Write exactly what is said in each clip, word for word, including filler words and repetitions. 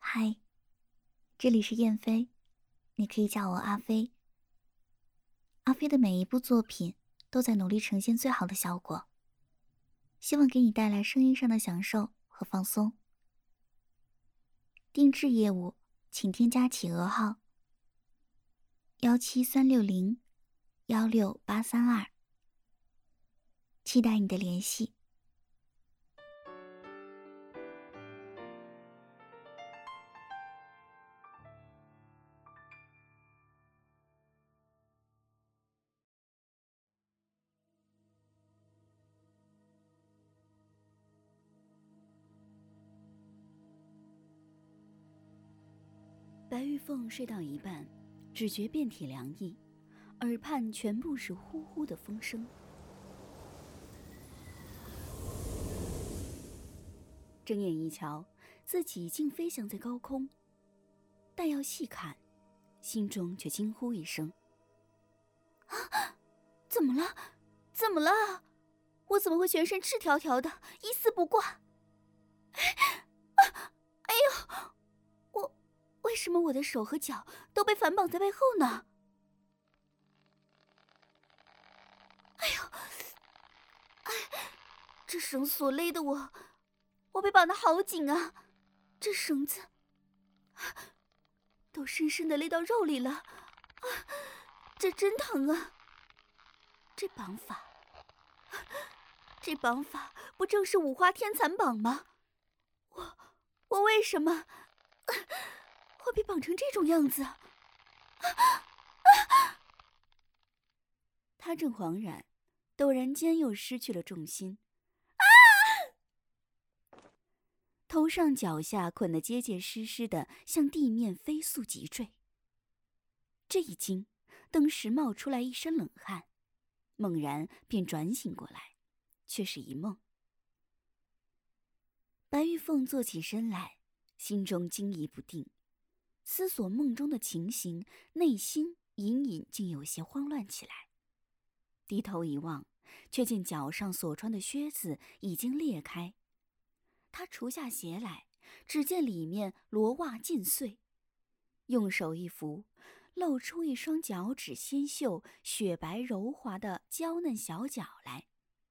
嗨，这里是燕飞，你可以叫我阿飞。阿飞的每一部作品都在努力呈现最好的效果，希望给你带来声音上的享受和放松。定制业务，请添加企鹅号幺七三六零幺六八三二，期待你的联系。 白玉凤睡到一半，只觉遍体凉意，耳畔全部是呼呼的风声。睁眼一瞧，自己竟飞翔在高空，但要细看，心中却惊呼一声：啊！怎么了？怎么了？我怎么会全身赤条条的，一丝不挂？哎，哎呦！我为什么我的手和脚都被反绑在背后呢？哎呦！哎，这绳索勒得我，我被绑得好紧啊！这绳子都深深地勒到肉里了，啊，这真疼啊！这绑法，这绑法不正是五花天蚕绑吗？我我为什么会被绑成这种样子？啊啊！他正恍然，陡然间又失去了重心，啊！头上脚下捆得结结实实的，向地面飞速急坠。这一惊，登时冒出来一身冷汗，猛然便转醒过来，却是一梦。白玉凤坐起身来，心中惊疑不定，思索梦中的情形，内心隐隐竟有些慌乱起来。低头一望，却见脚上所穿的靴子已经裂开。他除下鞋来，只见里面罗袜尽碎，用手一扶，露出一双脚趾纤秀、雪白柔滑的娇嫩小脚来。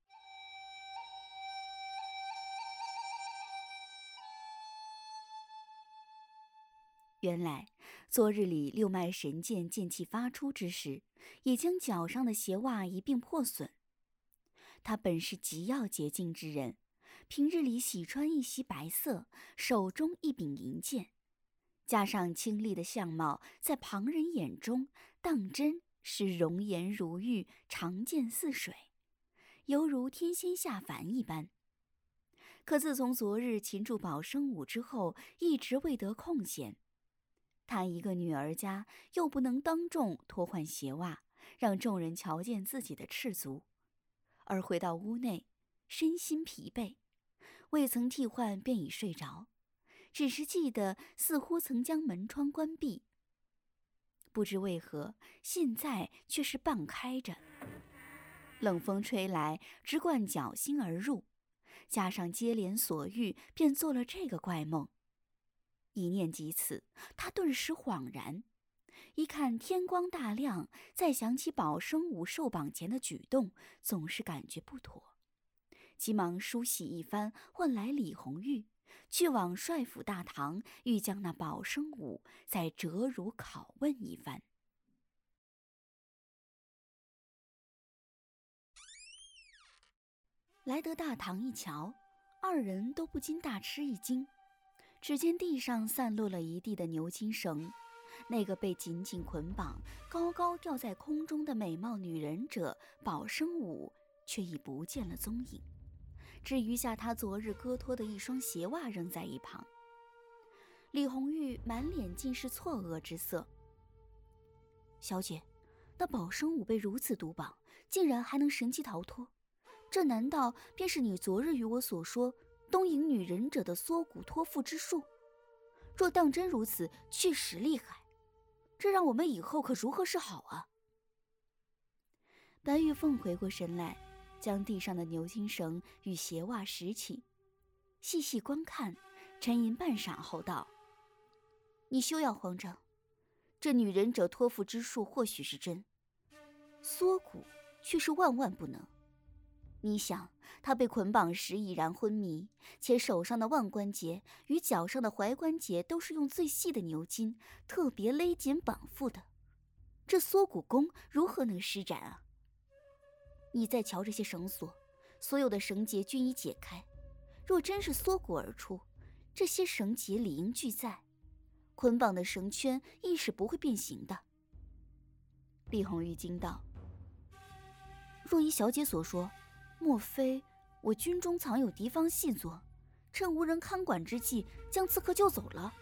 原来昨日里六脉神剑剑气发出之时，已将脚上的鞋袜一并破损。他本是极要洁净之人，平日里喜穿一袭白色，手中一柄银剑，加上清丽的相貌，在旁人眼中当真是容颜如玉，长剑似水，犹如天仙下凡一般。可自从昨日擒住宝生武之后，一直未得空闲。他一个女儿家，又不能当众脱换鞋袜，让众人瞧见自己的赤足，而回到屋内，身心疲惫，未曾替换便已睡着，只是记得似乎曾将门窗关闭，不知为何现在却是半开着。冷风吹来，直灌脚心而入，加上接连所遇，便做了这个怪梦。一念及此，他顿时恍然，一看天光大亮，再想起宝生武受绑前的举动，总是感觉不妥，急忙梳洗一番，唤来李红玉，去往帅府大堂，欲将那宝生武再折辱拷问一番。来得大堂一瞧，二人都不禁大吃一惊。只见地上散落了一地的牛筋绳，那个被紧紧捆绑、高高吊在空中的美貌女忍者宝生武却已不见了踪影，只余下他昨日割脱的一双鞋袜扔在一旁。李红玉满脸尽是错愕之色：“小姐，那宝生武被如此毒绑，竟然还能神奇逃脱，这难道便是你昨日与我所说东瀛女忍者的缩骨脱腹之术？若当真如此，确实厉害，这让我们以后可如何是好啊？”白玉凤回过神来，将地上的牛筋绳与鞋袜拾起，细细观看，沉吟半晌后道：“ 你休要慌张，这女忍者托付之术或许是真，缩骨却是万万不能。你想，他被捆绑时已然昏迷，且手上的腕关节与脚上的踝关节都是用最细的牛筋特别勒紧绑缚的，这缩骨功如何能施展啊？你再瞧这些绳索，所有的绳结均已解开，若真是缩骨而出，这些绳结理应俱在，捆绑的绳圈亦是不会变形的。厉红玉惊道：若依小姐所说，莫非我军中藏有敌方细作，趁无人看管之际将刺客救走了？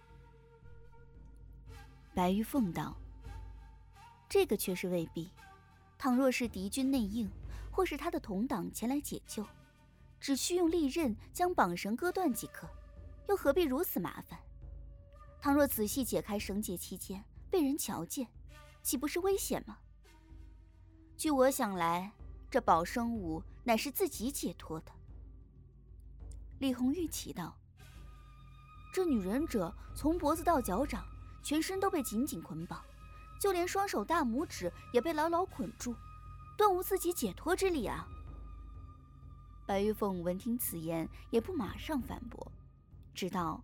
白玉凤道：这个却是未必，倘若是敌军内应，或是他的同党前来解救，只需用利刃将绑绳割断即可，又何必如此麻烦？倘若仔细解开绳结期间被人瞧见，岂不是危险吗？据我想来，这宝生武乃是自己解脱的。李红玉奇道：这女忍者从脖子到脚掌，全身都被紧紧捆绑，就连双手大拇指也被牢牢捆住，断无自己解脱之理啊！白玉凤闻听此言，也不马上反驳，只道：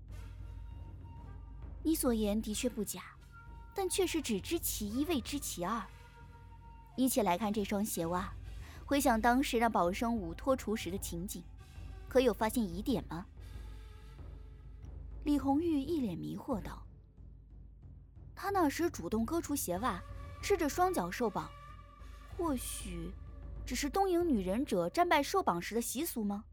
你所言的确不假，但却是只知其一，未知其二。你且来看这双鞋袜，回想当时让宝生武脱除时的情景，可有发现疑点吗？李红玉一脸迷惑道：他那时主动割除鞋袜，赤着双脚受绑，或许只是东瀛女忍者战败受绑时的习俗吗？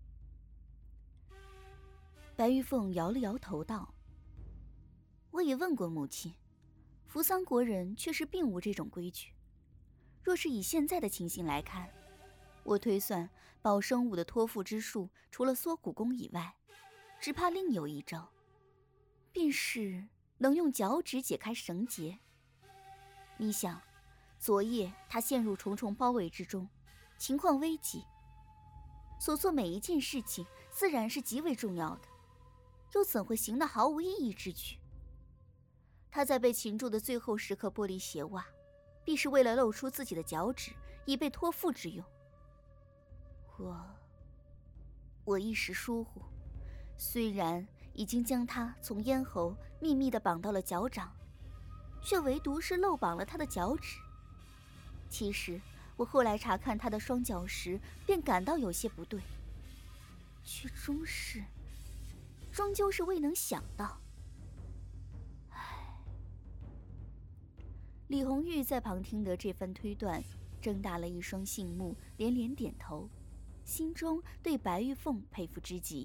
白玉凤摇了摇头道：我也问过母亲，扶桑国人却是并无这种规矩。若是以现在的情形来看，我推算宝生武的托付之术除了缩骨功以外，只怕另有一招，便是能用脚趾解开绳结。你想，昨夜他陷入重重包围之中，情况危急，所做每一件事情自然是极为重要的，又怎会行得毫无意义之举？他在被擒住的最后时刻剥离鞋袜，必是为了露出自己的脚趾，以备托付之用。我我一时疏忽，虽然已经将他从咽喉秘密地绑到了脚掌，却唯独是漏绑了他的脚趾。其实我后来查看他的双脚时，便感到有些不对，却终是终究是未能想到。唉。李红玉在旁听得这番推断，睁大了一双杏目，连连点头，心中对白玉凤佩服之极。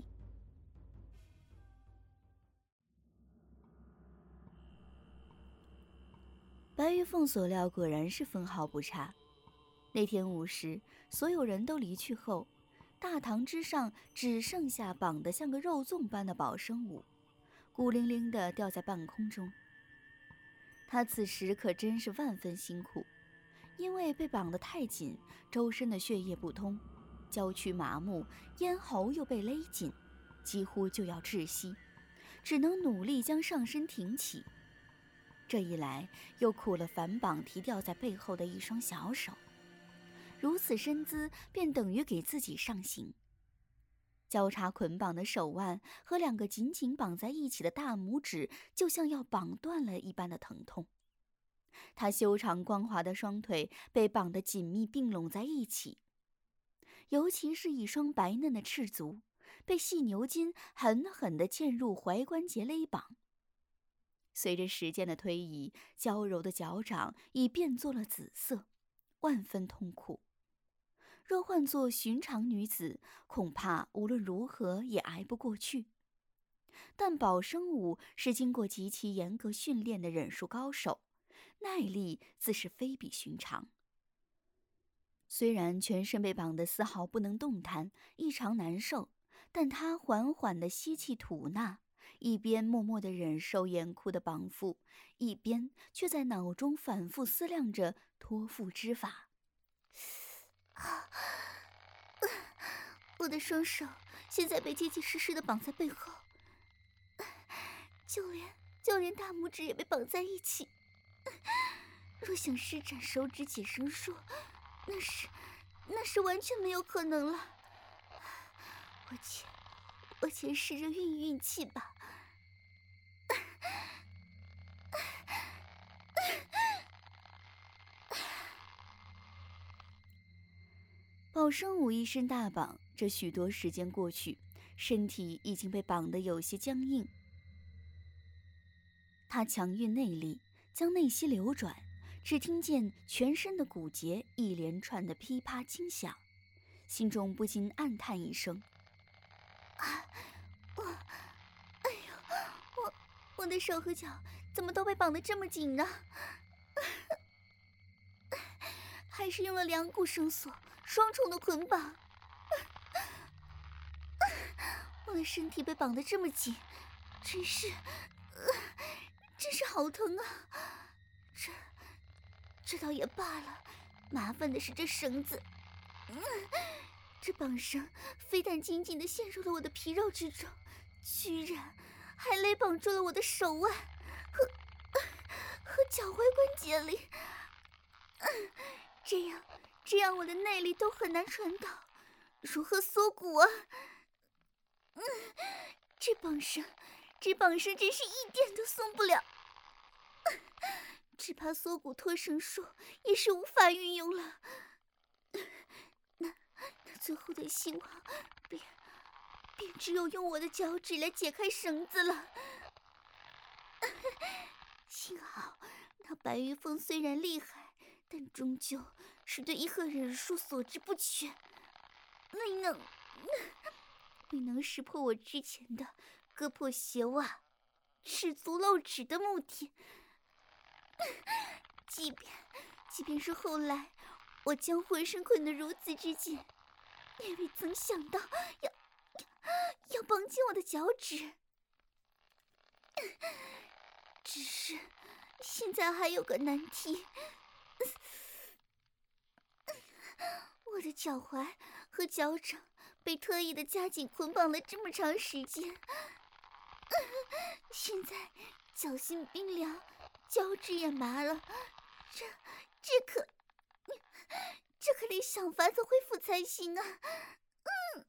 白玉凤所料果然是分毫不差。那天午时，所有人都离去后，大堂之上只剩下绑得像个肉粽般的宝生武，孤零零地吊在半空中。他此时可真是万分辛苦，因为被绑得太紧，周身的血液不通，娇躯麻木，咽喉又被勒紧，几乎就要窒息，只能努力将上身挺起。这一来，又苦了反绑提吊在背后的一双小手，如此身姿便等于给自己上刑。交叉捆绑的手腕和两个紧紧绑在一起的大拇指，就像要绑断了一般的疼痛。他修长光滑的双腿被绑得紧密并拢在一起，尤其是一双白嫩的赤足，被细牛筋狠狠地嵌入踝关节勒绑。随着时间的推移，娇柔的脚掌已变作了紫色，万分痛苦。若换作寻常女子，恐怕无论如何也挨不过去。但宝生武是经过极其严格训练的忍术高手，耐力自是非比寻常。虽然全身被绑得丝毫不能动弹，异常难受，但他缓缓地吸气吐纳，一边默默地忍受严酷的绑缚，一边却在脑中反复思量着托付之法。啊！我的双手现在被结结实实地绑在背后， 就连就连大拇指也被绑在一起。若想施展手指解绳术，那是那是完全没有可能了。我且我且试着运运气吧。 宝生武一身大绑，这许多时间过去，身体已经被绑得有些僵硬。他强运内力，将内息流转，只听见全身的骨节一连串的噼啪惊响，心中不禁暗叹一声： 啊，我，哎呦，我我的手和脚怎么都被绑得这么紧呢？还是用了两股绳索，双重的捆绑。我的身体被绑得这么紧，真是，呃、真是好疼啊！这，这倒也罢了，麻烦的是这绳子。嗯，这绑绳非但紧紧地陷入了我的皮肉之中，居然还勒绑住了我的手腕和和脚踝关节里。嗯，这样，这样我的内力都很难传导，如何缩骨啊？嗯，这绑绳，这绑绳真是一点都松不了，只怕缩骨脱绳术也是无法运用了。那那最后的希望，便便只有用我的脚趾来解开绳子了。幸好那白玉凤虽然厉害，但终究是对一合忍术所知不全，未能未能识破我之前的割破鞋袜、赤足露趾的目的。即便即便是后来我将浑身捆得如此之紧，也未曾想到要要绑紧我的脚趾。只是现在还有个难题，我的脚踝和脚掌被特意的加紧捆绑了这么长时间，现在脚心冰凉，脚趾也麻了，这这可这可得想法子恢复才行啊！嗯。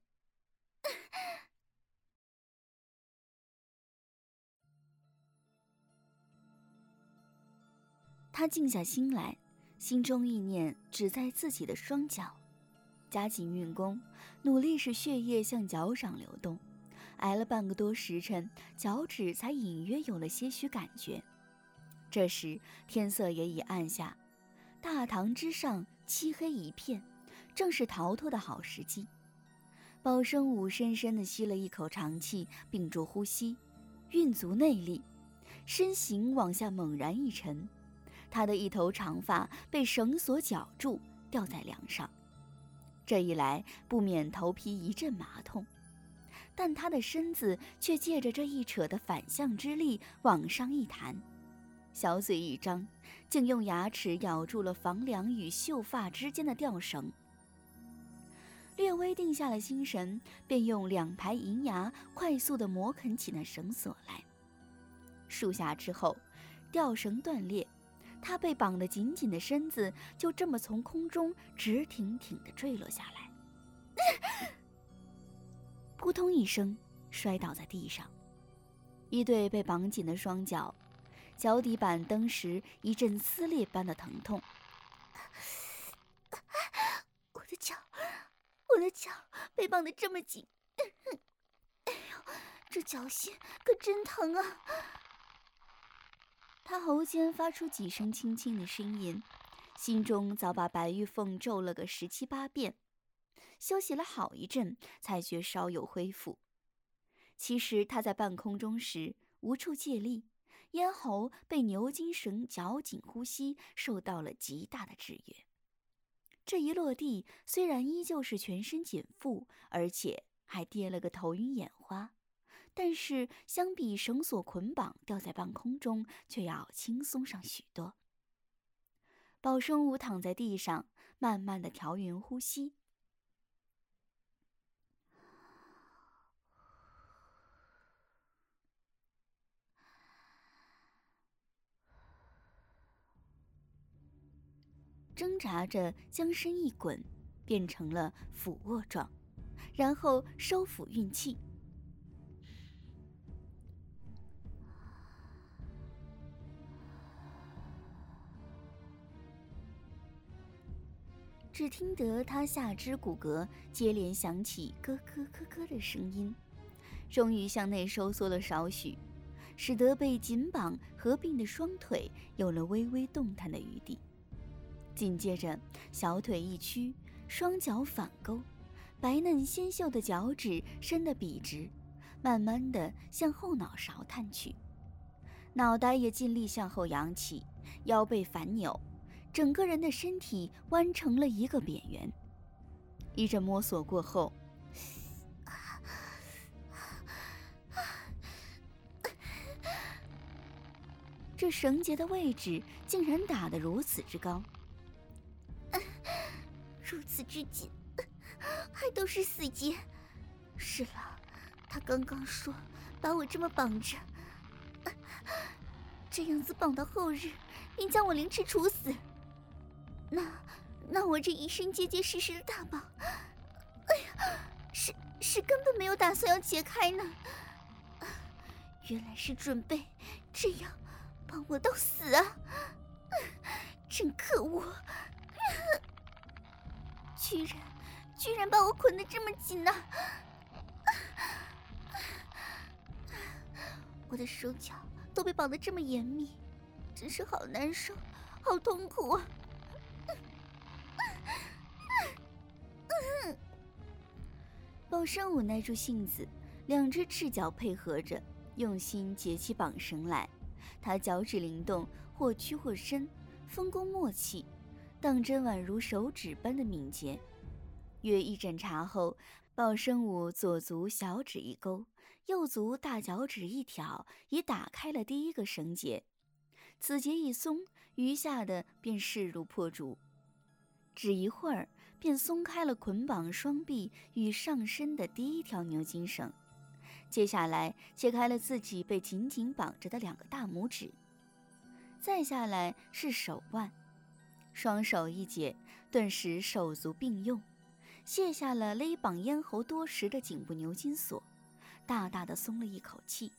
他静下心来，心中意念只在自己的双脚，加紧运功，努力使血液向脚掌流动。挨了半个多时辰，脚趾才隐约有了些许感觉。这时天色也已暗下，大堂之上漆黑一片，正是逃脱的好时机。宝生武深深地吸了一口长气，屏住呼吸，运足内力，身形往下猛然一沉，他的一头长发被绳索绞住，吊在梁上。这一来不免头皮一阵麻痛，但他的身子却借着这一扯的反向之力往上一弹，小嘴一张，竟用牙齿咬住了房梁与秀发之间的吊绳。略微定下了心神，便用两排银牙快速地磨啃起那绳索来。数下之后，吊绳断裂，他被绑得紧紧的身子就这么从空中直挺挺地坠落下来，扑通一声摔倒在地上。一对被绑紧的双脚，脚底板登时一阵撕裂般的疼痛。 我的脚，我的脚被绑得这么紧，哎呦，这脚心可真疼啊！ 他喉间发出几声轻轻的呻吟，心中早把白玉凤咒了个十七八遍。休息了好一阵，才觉稍有恢复。其实他在半空中时无处借力，咽喉被牛筋绳绞紧，呼吸受到了极大的制约。这一落地，虽然依旧是全身紧缚，而且还跌了个头晕眼花，但是相比绳索捆绑吊在半空中，却要轻松上许多。宝生武躺在地上，慢慢地调匀呼吸。 挣扎着将身一滚，变成了俯卧状，然后收腹运气。只听得他下肢骨骼接连响起咯咯咯咯的声音，终于向内收缩了少许，使得被紧绑合并的双腿有了微微动弹的余地。紧接着，小腿一屈，双脚反勾，白嫩纤秀的脚趾伸得笔直，慢慢地向后脑勺探去，脑袋也尽力向后扬起，腰背反扭，整个人的身体弯成了一个扁圆。一阵摸索过后，这绳结的位置竟然打得如此之高， 如此之紧，还都是死结。是了，他刚刚说把我这么绑着，这样子绑到后日，便将我凌迟处死。那那我这一身结结实实的大绑，哎呀，是是根本没有打算要解开呢。原来是准备这样绑我到死啊！真可恶！居然居然把我捆得这么紧呢、啊！我的手脚都被绑得这么严密，真是好难受，好痛苦啊！ 鲍生武耐住性子，两只赤脚配合着，用心解起绑绳来。他脚趾灵动，或屈或伸，分工默契，当真宛如手指般的敏捷。约一诊查后，鲍生武左足小指一勾，右足大脚趾一挑，已打开了第一个绳结。此结一松，余下的便势如破竹。只一会儿，便松开了捆绑双臂与上身的第一条牛筋绳。接下来解开了自己被紧紧绑着的两个大拇指，再下来是手腕，双手一解，顿时手足并用，卸下了勒绑咽喉多时的颈部牛筋锁，大大的松了一口气。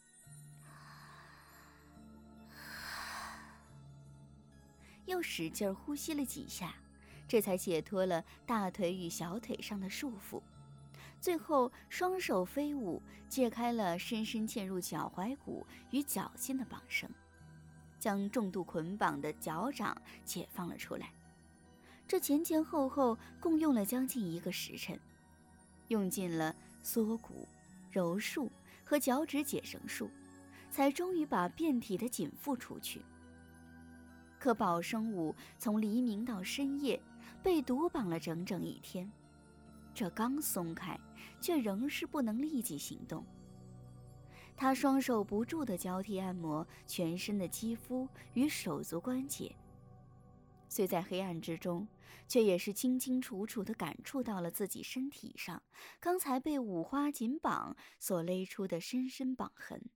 又使劲呼吸了几下，这才解脱了大腿与小腿上的束缚。最后双手飞舞，解开了深深嵌入脚踝骨与脚心的绑绳，将重度捆绑的脚掌解放了出来。这前前后后共用了将近一个时辰，用尽了缩骨、揉束和脚趾解绳术，才终于把遍体的紧缚除去。可鲍生武从黎明到深夜被独绑了整整一天，这刚松开，却仍是不能立即行动。他双手不住地交替按摩全身的肌肤与手足关节，虽在黑暗之中，却也是清清楚楚地感触到了自己身体上刚才被五花紧绑所勒出的深深绑痕。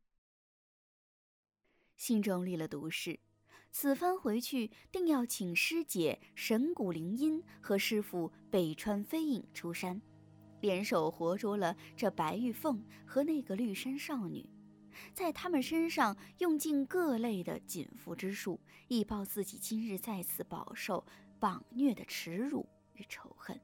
心中立了毒誓，此番回去定要请师姐神谷灵音和师傅北川飞影出山，联手活捉了这白玉凤和那个绿山少女，在他们身上用尽各类的紧缚之术，以报自己今日在此饱受绑虐的耻辱与仇恨。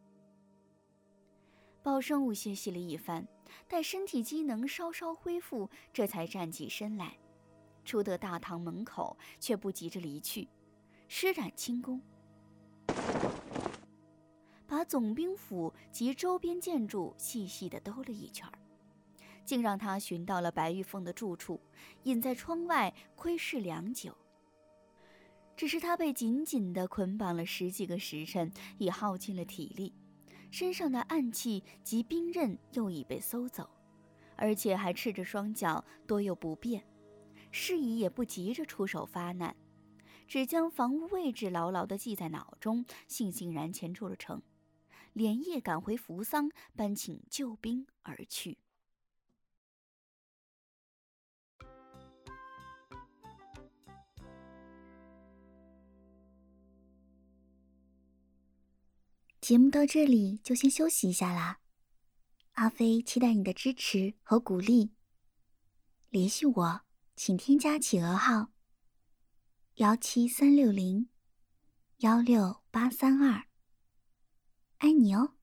鲍生武歇息了一番，待身体机能稍稍恢复，这才站起身来。出得大堂门口，却不急着离去，施展轻功，把总兵府及周边建筑细细地兜了一圈，竟让他寻到了白玉凤的住处，隐在窗外窥视良久。只是他被紧紧地捆绑了十几个时辰，已耗尽了体力，身上的暗器及兵刃又已被搜走，而且还赤着双脚，多又不便，适宜也不急着出手发难，只将房屋位置牢牢地记在脑中，悻悻然前出了城，连夜赶回扶桑，搬请救兵而去。 节目到这里就先休息一下啦，阿飞期待你的支持和鼓励。联系我，请添加企鹅号幺七三六零幺六八三二，爱你哦。